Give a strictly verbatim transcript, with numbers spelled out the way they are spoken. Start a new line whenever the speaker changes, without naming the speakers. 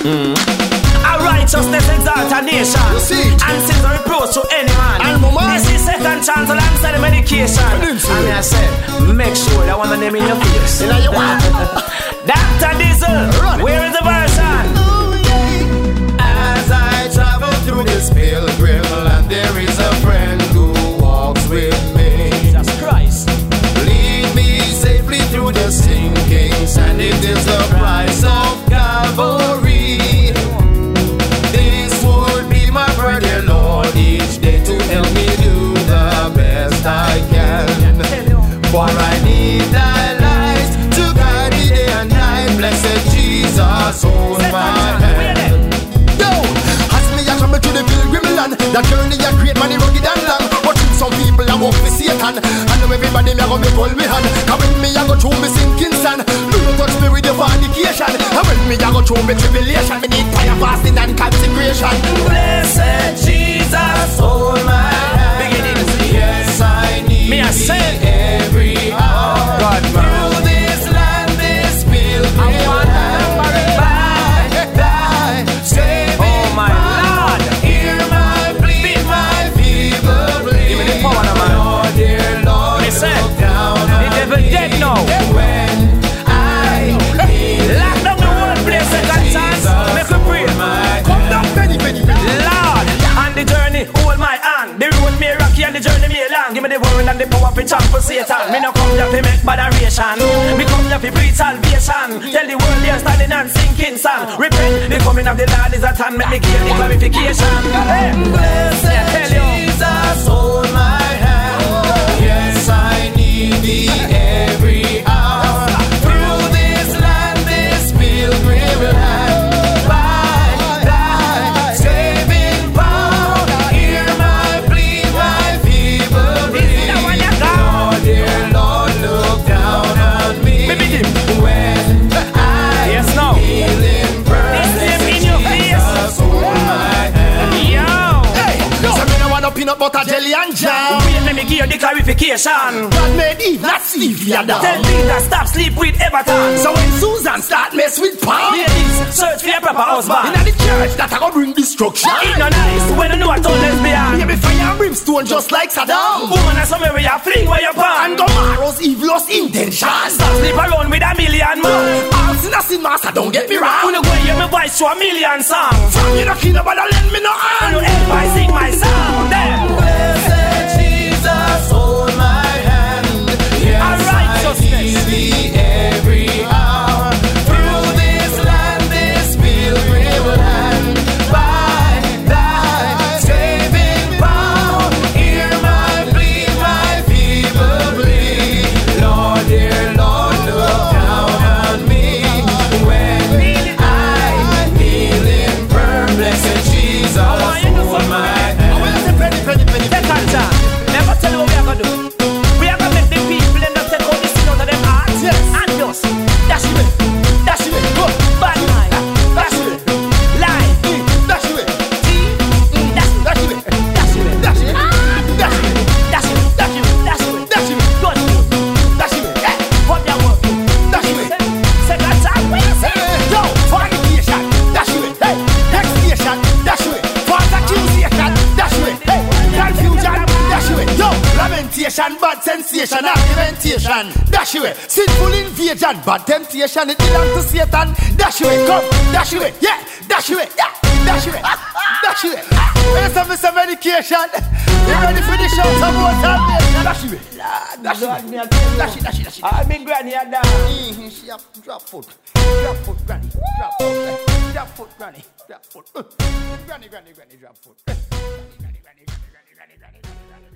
Mm. Our righteousness exalt a nation.
You see it.
And sins are reproach to any man.
And mama.
This is second chance alongside the medication. And I said, make sure that one of them in your face.
You know you want.
Doctor Diesel,
Run.
where is the version?
As I travel through this pilgrim land, there is a friend who walks with me.
Jesus Christ.
Lead me safely through the sinking sand. It is the price of Calvary. This would be my prayer, Lord, each day to help me do the best I can. For I need thy light to guide me day and night. Blessed Jesus, hold my hand.
Yo, as me a travel to the pilgrim land, that journey a great money rugged and long. But through some people I walk with Satan. I know everybody me a go make hold me hand. And when me a go through me sinking sand, do not touch me with your fornication. And when me a go through me tribulation, me need prayer, fasting and consecration.
Blessed Jesus, hold my hand.
Beginning.
Yes, I need
Me a say.
every hour.
God, man.
Through this land, this pilgrim land, by thy saving
Oh my
power.
Lord.
Hear my plea, my feeble plea.
Give me the power now, man.
Lord, dear Lord,
Me say,
look down
the
on
devil
me
dead now.
when I need
Lock down the whole place, second chance. Make a pray.
Come down, Benny, Benny, Benny.
Lord, on the journey, hold my hand. The road me rocky and the journey me long. Give me the word and the power to champ for Satan. Me no come here to make moderation. Me come here to preach salvation. Tell the world you're standing and sinking sand. Repent, the coming of the Lord is at hand. Make me give the clarification. Hey,
Blessed
I tell you.
Jesus, hold my hand. Yes, I need thee every hour. Through this land, this pilgrim land, by thy saving power, hear my plea, my feeble plea. Lord, dear Lord, look down on me
Me begin.
when I
Yes, now.
feel in
This is in your face.
Jesus, hold my hand.
Yo.
Hey, so me no want no peanut butter jelly and jam.
Wait, let me give you the clarification.
God made Eve, not Steve, ya
Tell
down.
Peter stop sleep with Everton.
So when Susan start mess with Pam,
Ladies, search for your proper husband.
inna the church that I go bring destruction.
It no nice when you know a told lesbian.
Baby fire and brimstone just like Saddam.
Woman and somewhere where you fling where you
And
pan.
tomorrow's evilous intentions.
Stop sleep alone with a million man.
All sinners sin master, don't get me
When
wrong.
you go and hear me voice to a million songs.
From you no kid about to lend me no
When you
hand.
help I sing my song. There.
Blessed Jesus, hold my hand. Yes,
Our righteousness.
I need thee every hour. Through this land, this pilgrim land, by thy saving power, hear my plea, my feeble plea. Lord, dear Lord, look down on me when I kneel in prayer. Blessed Jesus, hold my hand.
Penny, penny, penny,
Take on time. Never tell you what we are gonna do. We are gonna make the people and not take all the sin out of them hearts.
Yes.
And just dash it, dash it, go. Bad mind, dash it, lie,
dash away,
thief, dash it,
dash away,
dash it,
dash away, dash away,
dash it, dash it, dash it,
dash away,
good.
dash away,
Hey, what you want?
dash away.
Second time, what you say?
Yo, fornication, dash away. Hey, expiation, dash away. False accusation, dash away. Hey, confusion, dash away. Yo, lamentation, bad sensation, argumentation, dash away. Sinful invasion, bad temptation, it belongs to Satan. Dash away, come, dash away. Yeah, dash away. Yeah, dash away. Dash away. Where's some some medication? You ready for the show? Some more time. Dash away. Dash away. Dash it, dash it, dash it.
I'm in granny at that.
Mm-hmm, she up, drop foot, drop foot, granny, drop foot, drop foot, granny, drop foot, granny, granny, granny, drop foot, granny, granny, granny, granny, granny, granny, granny.